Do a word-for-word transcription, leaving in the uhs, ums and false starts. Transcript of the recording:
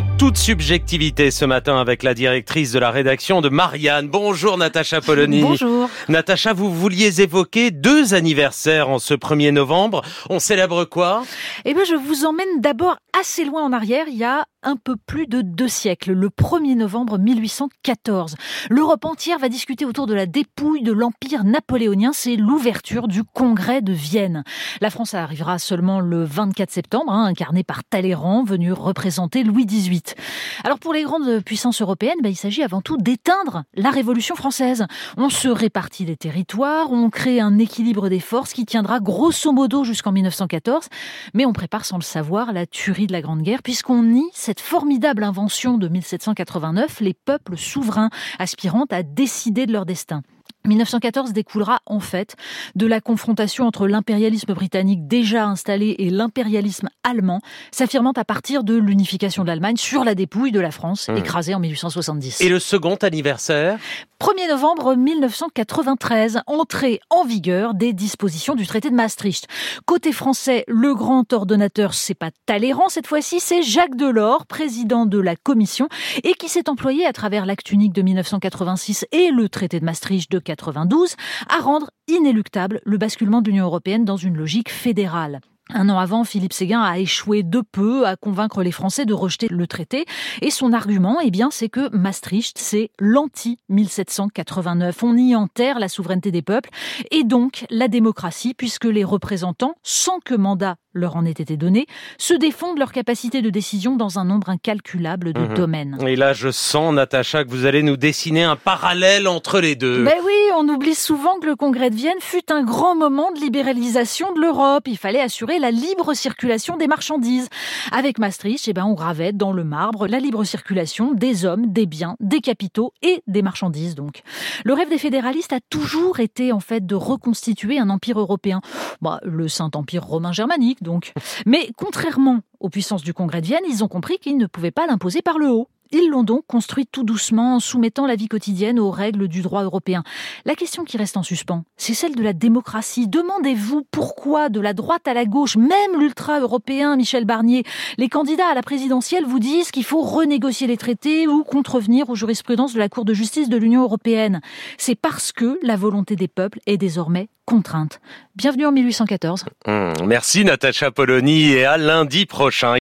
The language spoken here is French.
en toute subjectivité ce matin avec la directrice de la rédaction de Marianne. Bonjour Natacha Polony. Bonjour. Natacha, vous vouliez évoquer deux anniversaires en ce premier novembre. On célèbre quoi ? Eh bien, je vous emmène d'abord assez loin en arrière, il y a un peu plus de deux siècles, le premier novembre mille huit cent quatorze. L'Europe entière va discuter autour de la dépouille de l'Empire napoléonien. C'est l'ouverture du Congrès de Vienne. La France arrivera seulement le vingt-quatre septembre, hein, incarnée par Talleyrand, venu représenter Louis dix-huit. Alors pour les grandes puissances européennes, bah, il s'agit avant tout d'éteindre la Révolution française. On se répartit les territoires, on crée un équilibre des forces qui tiendra grosso modo jusqu'en mille neuf cent quatorze, mais on prépare sans le savoir la tuerie de la Grande Guerre, puisqu'on nie cette formidable invention de mille sept cent quatre-vingt-neuf, les peuples souverains aspirant à décider de leur destin. mille neuf cent quatorze découlera en fait de la confrontation entre l'impérialisme britannique déjà installé et l'impérialisme allemand, s'affirmant à partir de l'unification de l'Allemagne sur la dépouille de la France, mmh. écrasée en mille huit cent soixante-dix. Et le second anniversaire ? premier novembre mille neuf cent quatre-vingt-treize, entrée en vigueur des dispositions du traité de Maastricht. Côté français, le grand ordonnateur, c'est pas Talleyrand cette fois-ci, c'est Jacques Delors, président de la Commission, et qui s'est employé à travers l'acte unique de mille neuf cent quatre-vingt-six et le traité de Maastricht de quatre-vingt-douze à rendre inéluctable le basculement de l'Union européenne dans une logique fédérale. Un an avant, Philippe Séguin a échoué de peu à convaincre les Français de rejeter le traité. Et son argument, eh bien, c'est que Maastricht, c'est l'anti-mille sept cent quatre-vingt-neuf. On y enterre la souveraineté des peuples et donc la démocratie, puisque les représentants, sans que mandat leur en ait été donné, se défendent leur capacité de décision dans un nombre incalculable de mmh. domaines. Et là, je sens, Natacha, que vous allez nous dessiner un parallèle entre les deux. Ben oui, on oublie souvent que le Congrès de Vienne fut un grand moment de libéralisation de l'Europe. Il fallait assurer la libre circulation des marchandises. Avec Maastricht, eh ben, on gravait dans le marbre la libre circulation des hommes, des biens, des capitaux et des marchandises, donc. Le rêve des fédéralistes a toujours été, en fait, de reconstituer un empire européen. Bah, le Saint-Empire romain germanique, donc. Mais contrairement aux puissances du Congrès de Vienne, ils ont compris qu'ils ne pouvaient pas l'imposer par le haut. Ils l'ont donc construit tout doucement en soumettant la vie quotidienne aux règles du droit européen. La question qui reste en suspens, c'est celle de la démocratie. Demandez-vous pourquoi, de la droite à la gauche, même l'ultra-européen Michel Barnier, les candidats à la présidentielle vous disent qu'il faut renégocier les traités ou contrevenir aux jurisprudences de la Cour de justice de l'Union européenne. C'est parce que la volonté des peuples est désormais contrainte. Bienvenue en mille huit cent quatorze. Mmh, merci Natacha Polony et à lundi prochain.